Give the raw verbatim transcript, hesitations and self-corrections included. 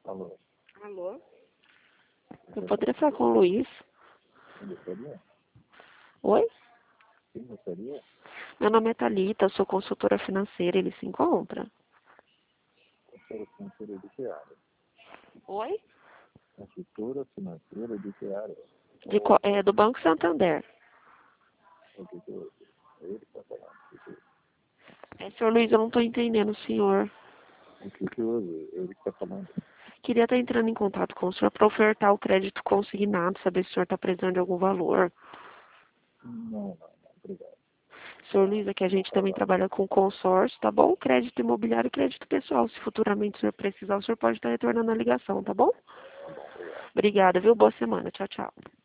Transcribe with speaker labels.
Speaker 1: Alô?
Speaker 2: Alô? Eu poderia falar com o Luiz?
Speaker 1: Quem gostaria?
Speaker 2: Oi?
Speaker 1: Quem gostaria?
Speaker 2: Meu nome é Thalita, eu sou consultora financeira, ele se encontra.
Speaker 1: Consultora financeira de que área?
Speaker 2: Oi?
Speaker 1: Consultora financeira de que área?
Speaker 2: De, co- é, do Banco Santander.
Speaker 1: O que que houve? É ele que está falando. O que que houve?
Speaker 2: É, senhor Luiz, eu não estou entendendo o senhor.
Speaker 1: O que que houve? É ele que está falando.
Speaker 2: Queria estar entrando em contato com o senhor para ofertar o crédito consignado, saber se o senhor está precisando de algum valor.
Speaker 1: Não, não, não. Obrigado.
Speaker 2: Senhor Luiz, aqui a gente também trabalha com consórcio, tá bom? Crédito imobiliário e crédito pessoal. Se futuramente o senhor precisar, o senhor pode estar retornando a ligação, tá bom?
Speaker 1: Tá bom, obrigado.
Speaker 2: Obrigada, viu? Boa semana. Tchau, tchau.